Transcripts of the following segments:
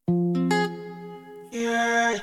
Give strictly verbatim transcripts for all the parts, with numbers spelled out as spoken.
Yeah.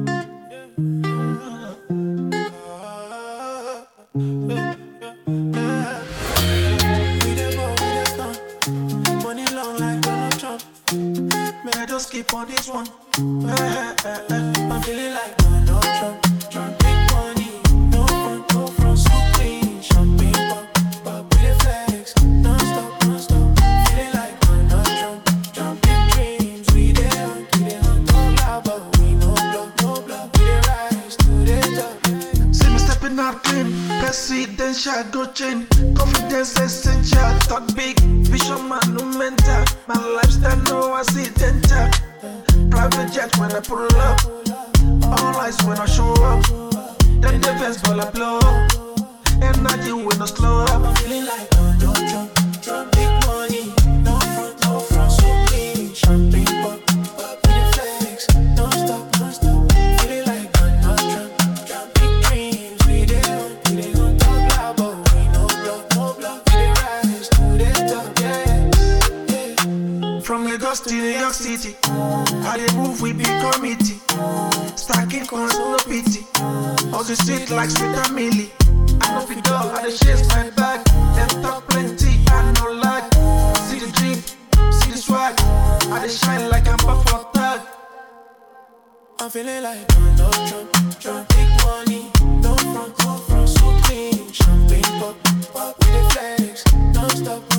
We dey ball, we dey stun. Money long like Donald Trump. May I just keep on this one. Eh, eh, eh, eh. I'm feeling like Donald Trump. Trump big money, no front, no front, so clean. Champagne pop, pop, we dey flex. Non stop, non stop. Feeling like Donald Trump. Trump big dreams, we dey hunt, we dey hunt. No lie, but we no block, no block. We dey rise to the top. See me stepping out clean, presidential go chain. Confidence essential, talk big, vision monumental. My lifestyle no accidental. Private jet when I pull up, all eyes when I show up. Then the best while I blow up. Energy when I slow up. I'm feeling like Donald Trump, Trump big money, no front, no front, so clean. Champagne pop, pop, we dey flex, non stop, non stop. Feeling like Donald Trump, Trump big dreams, we dey hunt, we dey hunt. Talk loud, but we no block, no block. We dey rise to the top, yeah, yeah. From Lagos to New York City, I dey move with big committee. Stacking coins, no pity. All the street like sweet and millie. I know fit dog, I dey chase my bag. Them talk plenty, I no lag. See the dream, see the swag. I dey shine like I'm for tag. I'm feeling like Donald Trump, Trump big money, no front, no front, so clean. Champagne pop, pop, we dey flex, non stop.